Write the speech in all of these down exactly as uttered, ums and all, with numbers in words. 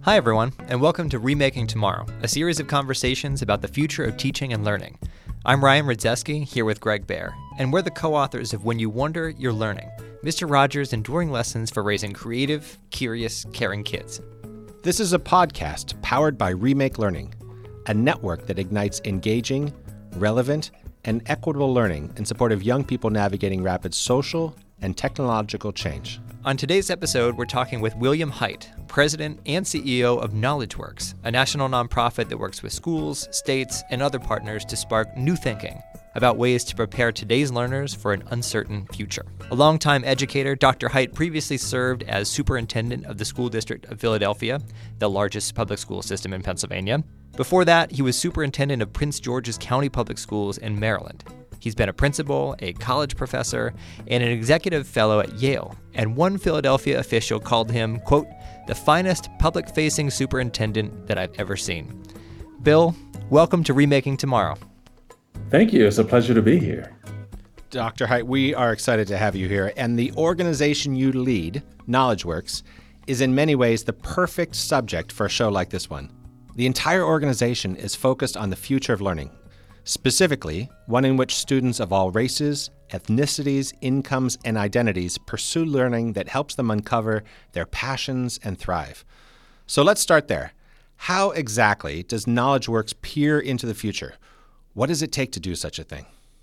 Hi everyone, and welcome to Remaking Tomorrow, a series of conversations about the future of teaching and learning. I'm Ryan Rydzeski, here with Greg Baer, and we're the co-authors of When You Wonder, You're Learning, Mister Rogers' enduring lessons for raising creative, curious, caring kids. This is a podcast powered by Remake Learning, a network that ignites engaging, relevant, and equitable learning in support of young people navigating rapid social and technological change. On today's episode, we're talking with William Hite, President and C E O of KnowledgeWorks, a national nonprofit that works with schools, states, and other partners to spark new thinking about ways to prepare today's learners for an uncertain future. A longtime educator, Doctor Hite previously served as superintendent of the School District of Philadelphia, the largest public school system in Pennsylvania. Before that, he was superintendent of Prince George's County Public Schools in Maryland. He's been a principal, a college professor, and an executive fellow at Yale, and one Philadelphia official called him, quote, the finest public-facing superintendent that I've ever seen. Bill, welcome to Remaking Tomorrow. Thank you. It's a pleasure to be here. Doctor Hite, we are excited to have you here, and the organization you lead, KnowledgeWorks, is in many ways the perfect subject for a show like this one. The entire organization is focused on the future of learning. Specifically, one in which students of all races, ethnicities, incomes, and identities pursue learning that helps them uncover their passions and thrive. So let's start there. How exactly does KnowledgeWorks peer into the future? What does it take to do such a thing?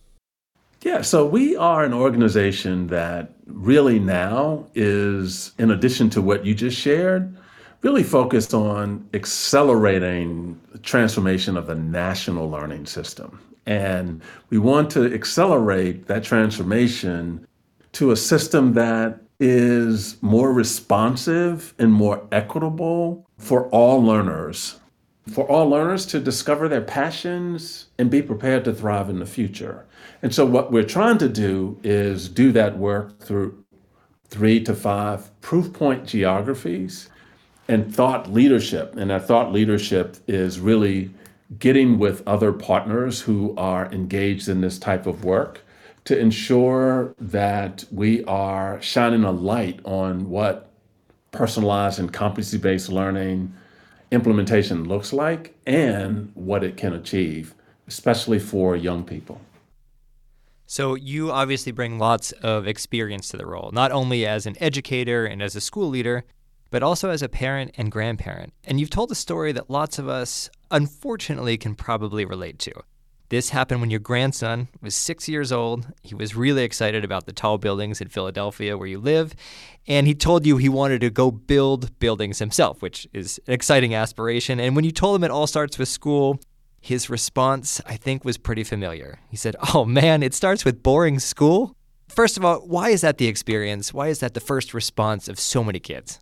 Yeah, so we are an organization that really now is, in addition to what you just shared, really focused on accelerating the transformation of the national learning system. And we want to accelerate that transformation to a system that is more responsive and more equitable for all learners, for all learners to discover their passions and be prepared to thrive in the future. And so what we're trying to do is do that work through three to five proof point geographies and thought leadership. And that thought leadership is really getting with other partners who are engaged in this type of work to ensure that we are shining a light on what personalized and competency-based learning implementation looks like and what it can achieve, especially for young people. So you obviously bring lots of experience to the role, not only as an educator and as a school leader, but also as a parent and grandparent. And you've told a story that lots of us, unfortunately, can probably relate to. This happened when your grandson was six years old. He was really excited about the tall buildings in Philadelphia where you live, and he told you he wanted to go build buildings himself, which is an exciting aspiration. And when you told him it all starts with school, his response, I think, was pretty familiar. He said, oh man, it starts with boring school? First of all, why is that the experience? Why is that the first response of so many kids?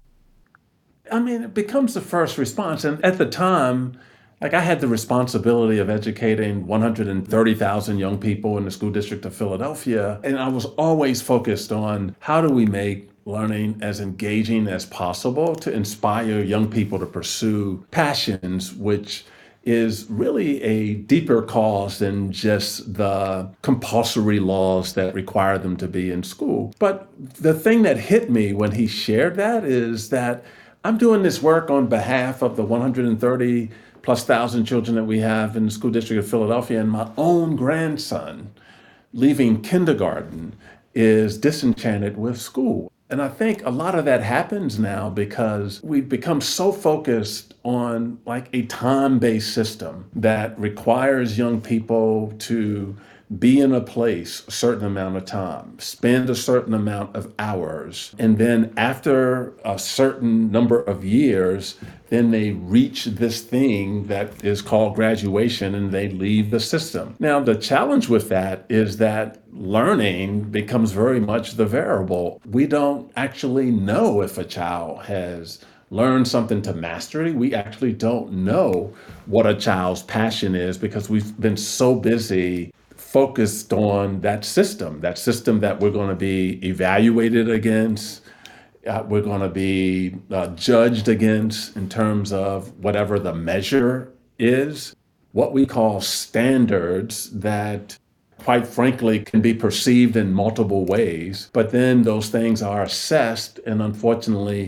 I mean, it becomes the first response. And at the time, like I had the responsibility of educating one hundred thirty thousand young people in the school district of Philadelphia. And I was always focused on how do we make learning as engaging as possible to inspire young people to pursue passions, which is really a deeper cause than just the compulsory laws that require them to be in school. But the thing that hit me when he shared that is that I'm doing this work on behalf of the one hundred thirty plus thousand children that we have in the school district of Philadelphia, and my own grandson, leaving kindergarten, is disenchanted with school. And I think a lot of that happens now because we've become so focused on like a time-based system that requires young people to be in a place a certain amount of time, spend a certain amount of hours, and then after a certain number of years, then they reach this thing that is called graduation and they leave the system. Now, the challenge with that is that learning becomes very much the variable. We don't actually know if a child has learned something to mastery. We actually don't know what a child's passion is because we've been so busy focused on that system, that system that we're going to be evaluated against, uh, we're going to be uh, judged against in terms of whatever the measure is, what we call standards that, quite frankly, can be perceived in multiple ways. But then those things are assessed, and unfortunately,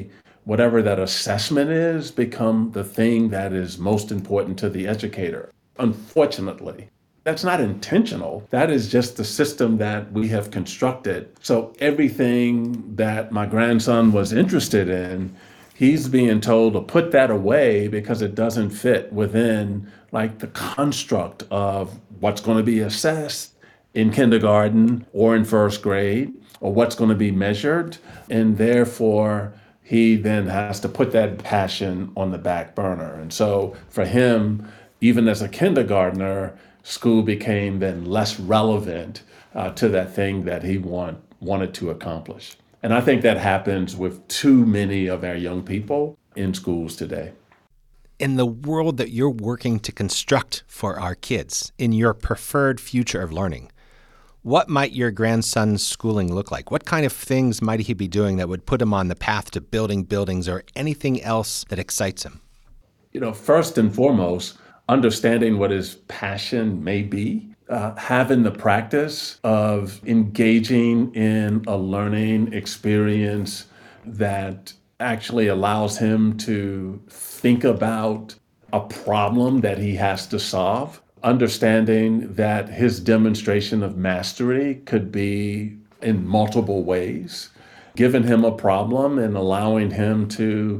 whatever that assessment is become the thing that is most important to the educator. Unfortunately, that's not intentional. That is just the system that we have constructed. So everything that my grandson was interested in, he's being told to put that away because it doesn't fit within like the construct of what's going to be assessed in kindergarten or in first grade, or what's going to be measured. And therefore, he then has to put that passion on the back burner. And so for him, even as a kindergartner, school became then less relevant uh, to that thing that he want, wanted to accomplish. And I think that happens with too many of our young people in schools today. In the world that you're working to construct for our kids, in your preferred future of learning, what might your grandson's schooling look like? What kind of things might he be doing that would put him on the path to building buildings or anything else that excites him? You know, first and foremost, understanding what his passion may be, uh, having the practice of engaging in a learning experience that actually allows him to think about a problem that he has to solve, understanding that his demonstration of mastery could be in multiple ways, giving him a problem and allowing him to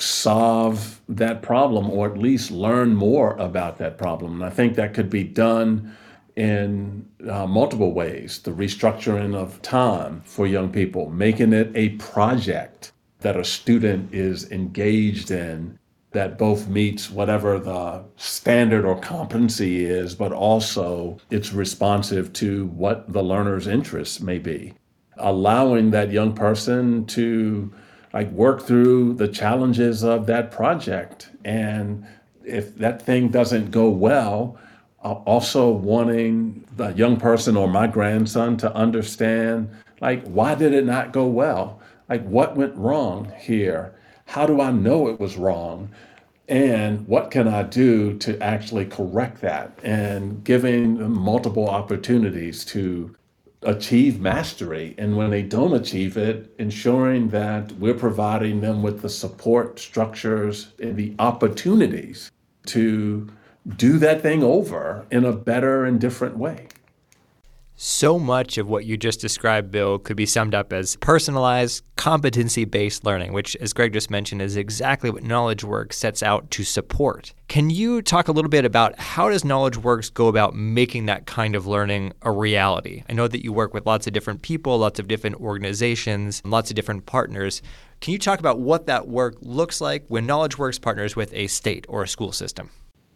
solve that problem or at least learn more about that problem. And I think that could be done in uh, multiple ways. The restructuring of time for young people, making it a project that a student is engaged in that both meets whatever the standard or competency is, but also it's responsive to what the learner's interests may be. Allowing that young person to like work through the challenges of that project. And if that thing doesn't go well, uh, also wanting the young person or my grandson to understand, like, why did it not go well? Like, what went wrong here? How do I know it was wrong? And what can I do to actually correct that? And giving them multiple opportunities to achieve mastery. And when they don't achieve it, ensuring that we're providing them with the support structures and the opportunities to do that thing over in a better and different way. So much of what you just described, Bill, could be summed up as personalized, competency-based learning, which, as Greg just mentioned, is exactly what KnowledgeWorks sets out to support. Can you talk a little bit about how does KnowledgeWorks go about making that kind of learning a reality? I know that you work with lots of different people, lots of different organizations, lots of different partners. Can you talk about what that work looks like when KnowledgeWorks partners with a state or a school system?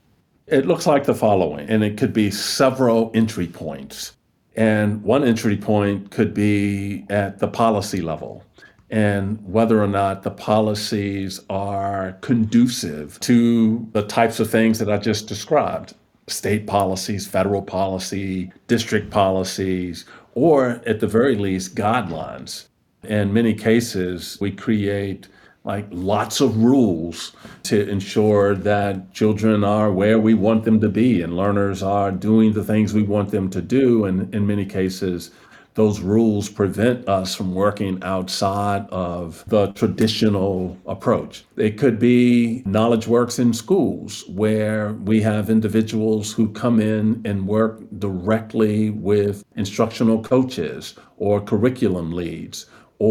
It looks like the following, and it could be several entry points. And one entry point could be at the policy level and whether or not the policies are conducive to the types of things that I just described, state policies, federal policy, district policies, or at the very least, guidelines. In many cases, we create like lots of rules to ensure that children are where we want them to be and learners are doing the things we want them to do. And in many cases, those rules prevent us from working outside of the traditional approach. It could be KnowledgeWorks in schools where we have individuals who come in and work directly with instructional coaches or curriculum leads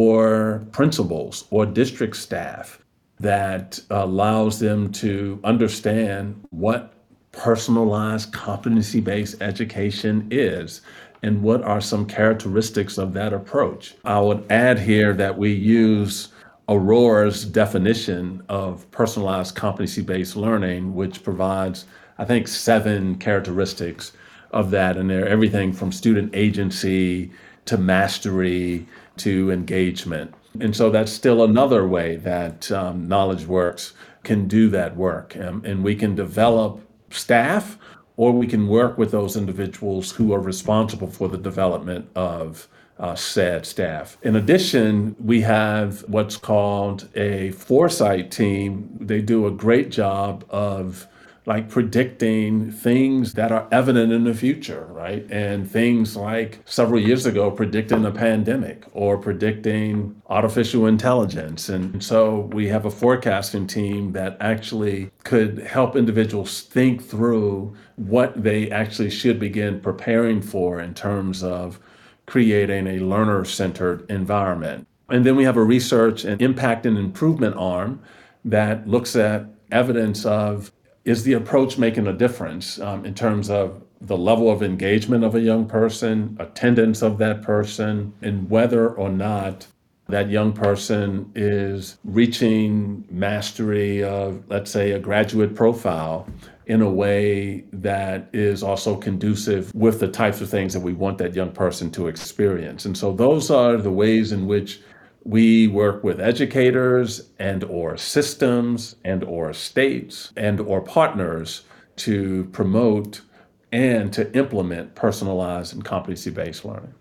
or principals or district staff that allows them to understand what personalized competency-based education is and what are some characteristics of that approach. I would add here that we use Aurora's definition of personalized competency-based learning, which provides, I think, seven characteristics of that. And they're everything from student agency to mastery to engagement. And so that's still another way that um, KnowledgeWorks can do that work. Um, and we can develop staff, or we can work with those individuals who are responsible for the development of uh, said staff. In addition, we have what's called a foresight team. They do a great job of like predicting things that are evident in the future, right? And things like several years ago, predicting a pandemic or predicting artificial intelligence. And so we have a forecasting team that actually could help individuals think through what they actually should begin preparing for in terms of creating a learner-centered environment. And then we have a research and impact and improvement arm that looks at evidence of, is the approach making a difference um, in terms of the level of engagement of a young person, attendance of that person, and whether or not that young person is reaching mastery of, let's say, a graduate profile in a way that is also conducive with the types of things that we want that young person to experience. And so those are the ways in which we work with educators and or systems and or states and or partners to promote and to implement personalized and competency-based learning.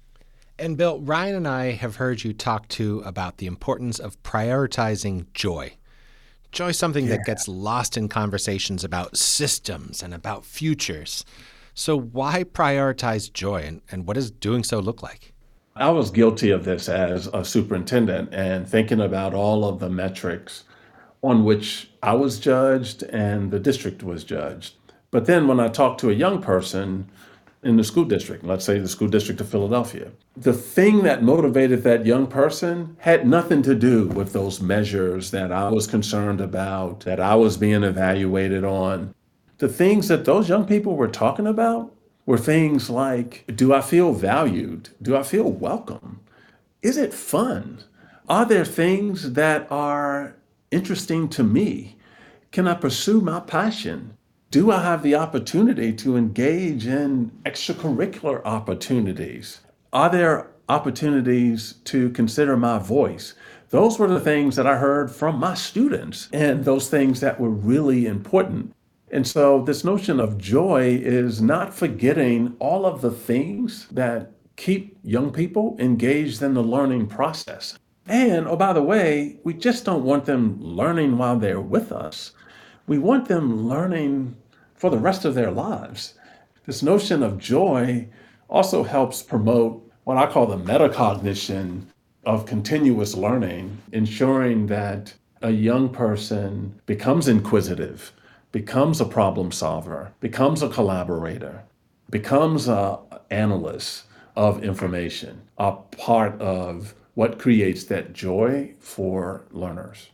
And Bill, Ryan and I have heard you talk too about the importance of prioritizing joy. Joy is something yeah. that gets lost in conversations about systems and about futures. So why prioritize joy, and, and what does doing so look like? I was guilty of this as a superintendent and thinking about all of the metrics on which I was judged and the district was judged. But then when I talked to a young person in the school district, let's say the school district of Philadelphia, the thing that motivated that young person had nothing to do with those measures that I was concerned about, that I was being evaluated on. The things that those young people were talking about were things like, do I feel valued? Do I feel welcome? Is it fun? Are there things that are interesting to me? Can I pursue my passion? Do I have the opportunity to engage in extracurricular opportunities? Are there opportunities to consider my voice? Those were the things that I heard from my students, and those things that were really important. And so this notion of joy is not forgetting all of the things that keep young people engaged in the learning process. And, oh, by the way, we just don't want them learning while they're with us. We want them learning for the rest of their lives. This notion of joy also helps promote what I call the metacognition of continuous learning, ensuring that a young person becomes inquisitive, becomes a problem solver, becomes a collaborator, becomes an analyst of information, a part of what creates that joy for learners.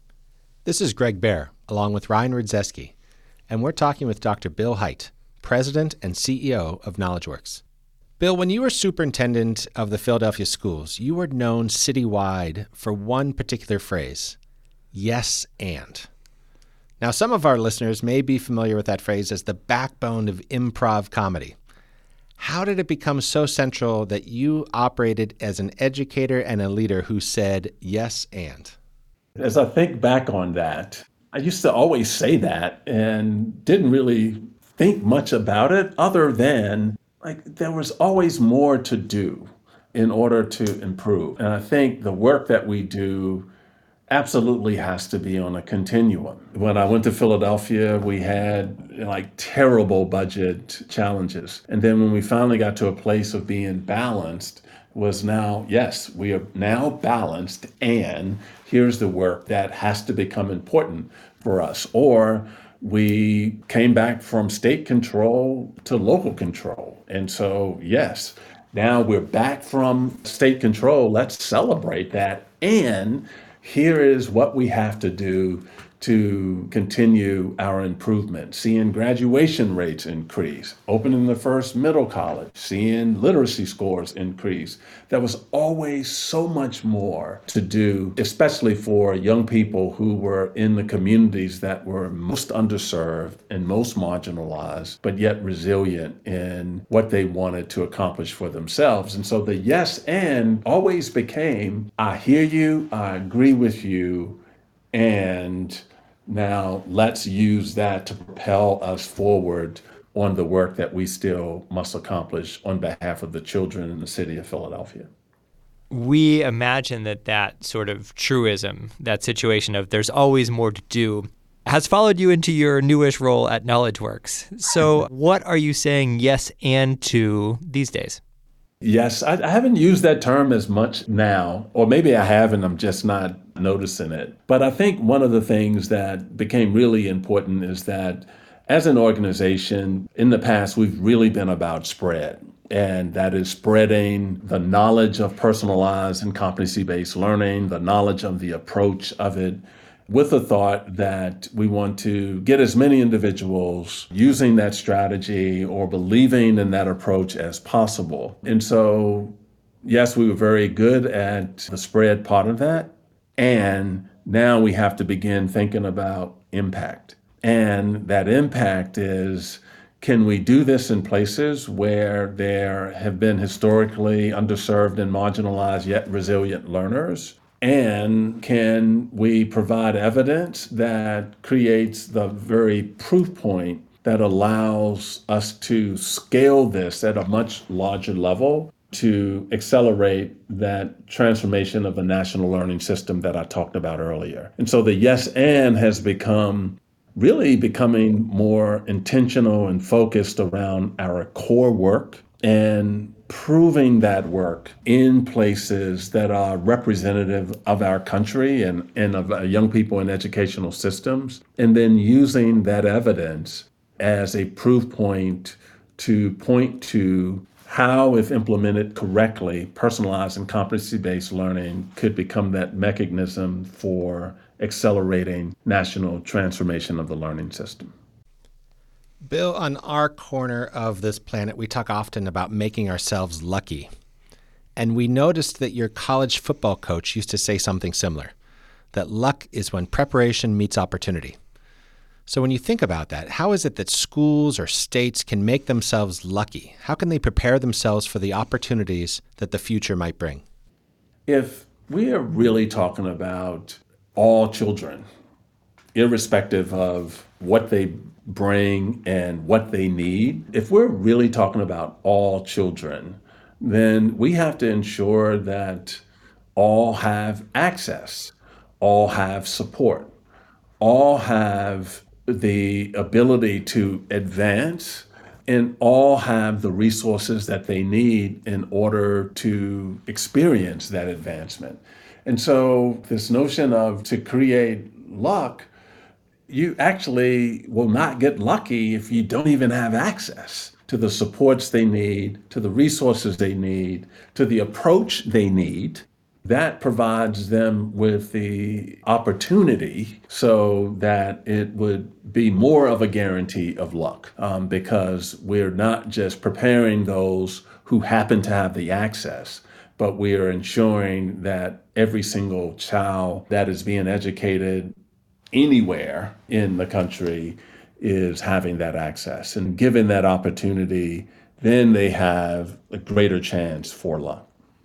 This is Greg Baer, along with Ryan Rudzeski, and we're talking with Doctor Bill Hite, President and C E O of KnowledgeWorks. Bill, when you were superintendent of the Philadelphia schools, you were known citywide for one particular phrase, yes and. Now, some of our listeners may be familiar with that phrase as the backbone of improv comedy. How did it become so central that you operated as an educator and a leader who said yes and? As I think back on that, I used to always say that and didn't really think much about it other than like there was always more to do in order to improve. And I think the work that we do absolutely has to be on a continuum. When I went to Philadelphia, we had like terrible budget challenges. And then when we finally got to a place of being balanced, was now, yes, we are now balanced, and here's the work that has to become important for us. Or we came back from state control to local control. And so, yes, now we're back from state control. Let's celebrate that. And here is what we have to do to continue our improvement. Seeing graduation rates increase, opening the first middle college, seeing literacy scores increase. There was always so much more to do, especially for young people who were in the communities that were most underserved and most marginalized, but yet resilient in what they wanted to accomplish for themselves. And so the yes and always became, I hear you, I agree with you, and now let's use that to propel us forward on the work that we still must accomplish on behalf of the children in the city of Philadelphia. We imagine that that sort of truism, that situation of there's always more to do, has followed you into your newish role at KnowledgeWorks. So what are you saying yes and to these days? Yes, I, I haven't used that term as much now, or maybe I have and I'm just not noticing it. But I think one of the things that became really important is that as an organization, in the past, we've really been about spread. And that is spreading the knowledge of personalized and competency-based learning, the knowledge of the approach of it, with the thought that we want to get as many individuals using that strategy or believing in that approach as possible. And so, yes, we were very good at the spread part of that. And now we have to begin thinking about impact. And that impact is, can we do this in places where there have been historically underserved and marginalized yet resilient learners? And can we provide evidence that creates the very proof point that allows us to scale this at a much larger level to accelerate that transformation of the national learning system that I talked about earlier? And so the yes and has become really becoming more intentional and focused around our core work and proving that work in places that are representative of our country and, and of uh, young people in educational systems, and then using that evidence as a proof point to point to how, if implemented correctly, personalized and competency-based learning could become that mechanism for accelerating national transformation of the learning system. Bill, on our corner of this planet, we talk often about making ourselves lucky. And we noticed that your college football coach used to say something similar, that luck is when preparation meets opportunity. So when you think about that, how is it that schools or states can make themselves lucky? How can they prepare themselves for the opportunities that the future might bring? If we are really talking about all children, irrespective of what they bring and what they need, if we're really talking about all children, then we have to ensure that all have access, all have support, all have the ability to advance, and all have the resources that they need in order to experience that advancement. And so this notion of to create luck, you actually will not get lucky if you don't even have access to the supports they need, to the resources they need, to the approach they need. That provides them with the opportunity so that it would be more of a guarantee of luck, um, because we're not just preparing those who happen to have the access, but we are ensuring that every single child that is being educated anywhere in the country is having that access. And given that opportunity, then they have a greater chance for luck.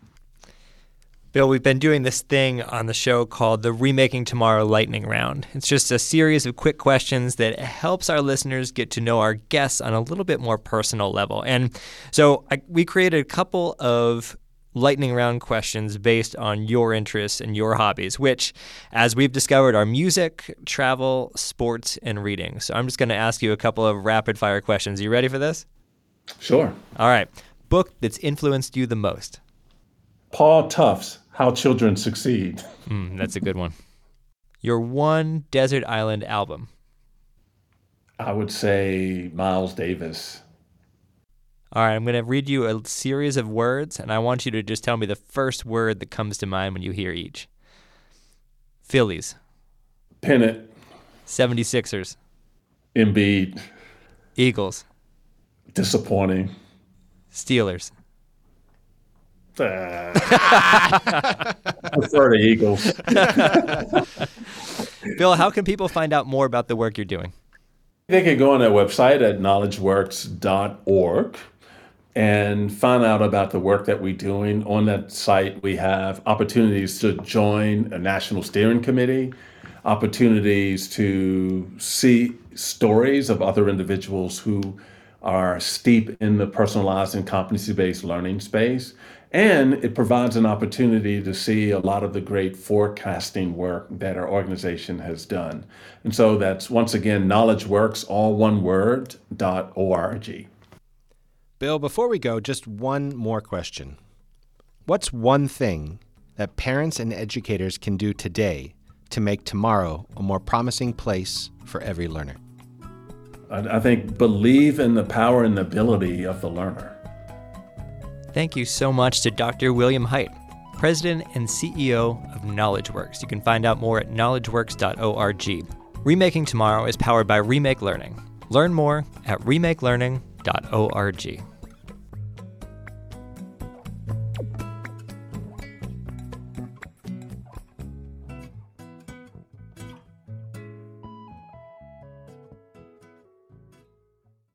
Bill, we've been doing this thing on the show called the Remaking Tomorrow Lightning Round. It's just a series of quick questions that helps our listeners get to know our guests on a little bit more personal level. And so I, we created a couple of lightning round questions based on your interests and your hobbies, which, as we've discovered, are music, travel, sports, and reading. So I'm just going to ask you a couple of rapid fire questions. Are you ready for this? Sure. All right. Book that's influenced you the most? Paul Tufts, How Children Succeed. Mm, that's a good one. Your one desert island album? I would say Miles Davis. All right, I'm going to read you a series of words, and I want you to just tell me the first word that comes to mind when you hear each. Phillies. Pennant. seventy-sixers. Embiid. Eagles. Disappointing. Steelers. Uh, I prefer the Eagles. Bill, how can people find out more about the work you're doing? They can go on our website at knowledge works dot org and find out about the work that we're doing. On that site, we have opportunities to join a national steering committee, opportunities to see stories of other individuals who are steep in the personalized and competency-based learning space. And it provides an opportunity to see a lot of the great forecasting work that our organization has done. And so that's, once again, KnowledgeWorks, all one word, dot org. Bill, before we go, just one more question. What's one thing that parents and educators can do today to make tomorrow a more promising place for every learner? I think believe in the power and the ability of the learner. Thank you so much to Doctor William Hite, President and C E O of KnowledgeWorks. You can find out more at knowledge works dot org. Remaking Tomorrow is powered by Remake Learning. Learn more at remake learning dot org.